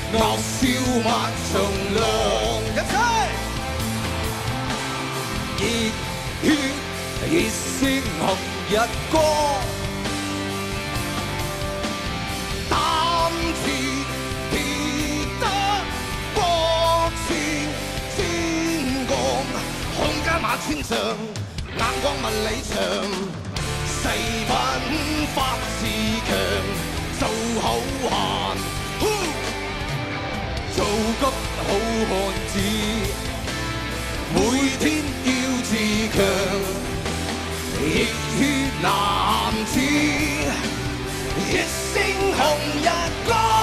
傲笑萬長浪，一齊熱血熱星紅日光，膽似鐵得光似天光，看間萬千丈，眼光萬里長。 誓品法自強，就好閒，做急好漢子，每天要自強，熱血男子，一星紅日光。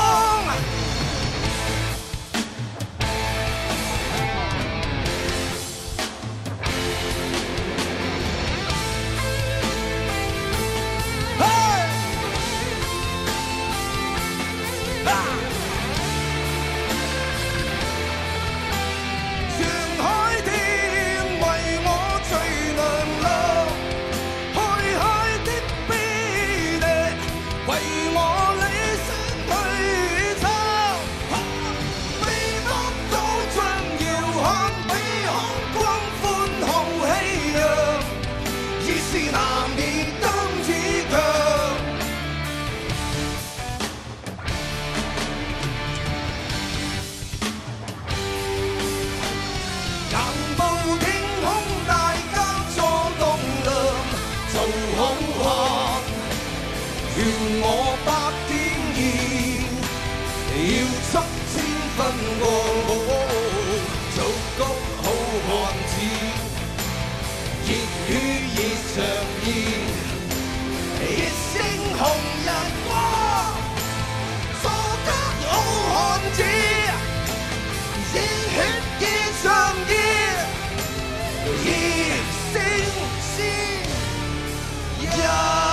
Yeah!